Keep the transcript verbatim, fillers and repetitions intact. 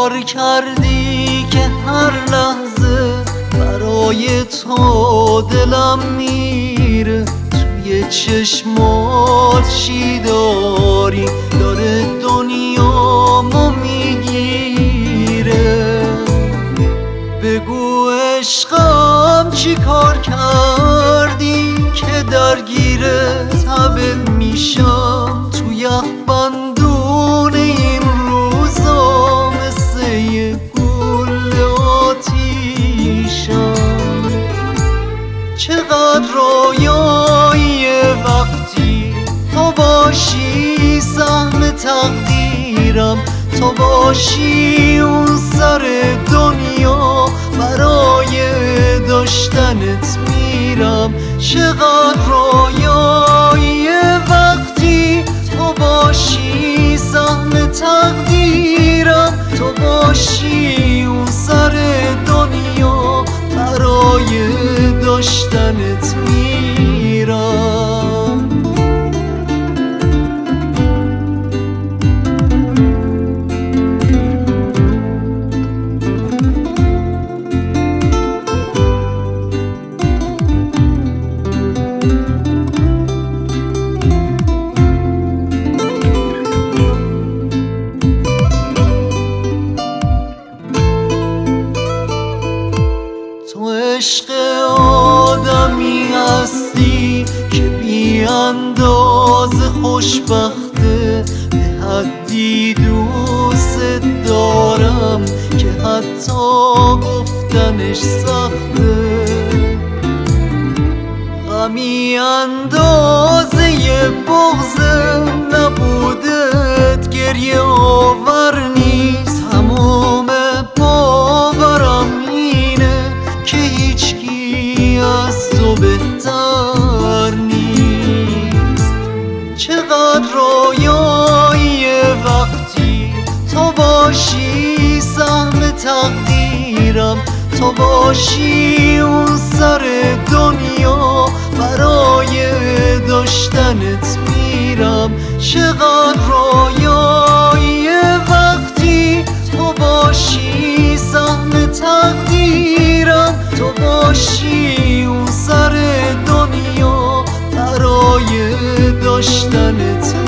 کار کردی که هر لحظه برای تو دلم میره. توی چشمات چی داری داره دنیامو میگیره. بگو عشقم چی کار کردی که درگیر تبت میشم. تو یخبندون این روزا مثل یه گل آتیشم. چقدر رویاییه وقتی تو باشی سهم تقدیرم. تو باشی اون سر دنیا برای داشتنت میرم. چقدر رویاییه وقتی تو باشی سهم تقدیرم. تو باشی اون سر دنیا برای داشتنت میرم. تو عشق آدمی هستی که بی اندازه خوشبخته. به حدی دوست دارم که حتی گفتنش سخته. غمی اندازه بغض نبودت گریه آور نیست. تمام باورم اینه که هیچکی از تو بهتر نیست. چقدر رویاییه وقتی تو باشی سهم تقدیرم. تو باشی اون سر دنیا برای داشتنت میرم. چقدر رویاییه وقتی تو باشی سهم تقدیرم. تو باشی اون سر دنیا برای داشتنت